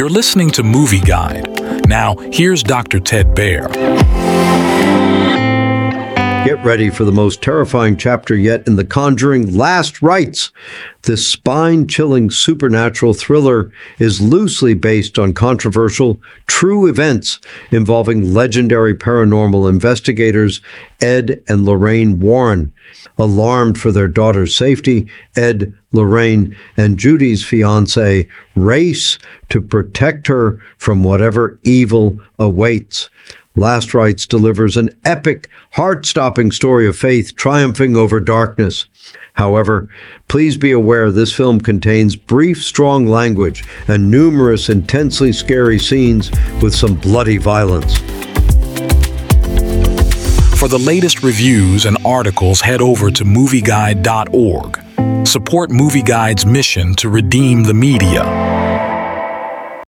You're listening to Movie Guide. Now, here's Dr. Ted Baer. Get ready for the most terrifying chapter yet in The Conjuring: Last Rites. This spine-chilling supernatural thriller is loosely based on controversial true events involving legendary paranormal investigators Ed and Lorraine Warren. Alarmed for their daughter's safety, Ed, Lorraine, and Judy's fiancé race to protect her from whatever evil awaits. Last Rites delivers an epic, heart-stopping story of faith triumphing over darkness. However, please be aware this film contains brief, strong language and numerous intensely scary scenes with some bloody violence. For the latest reviews and articles, head over to MovieGuide.org. Support Movie Guide's mission to redeem the media.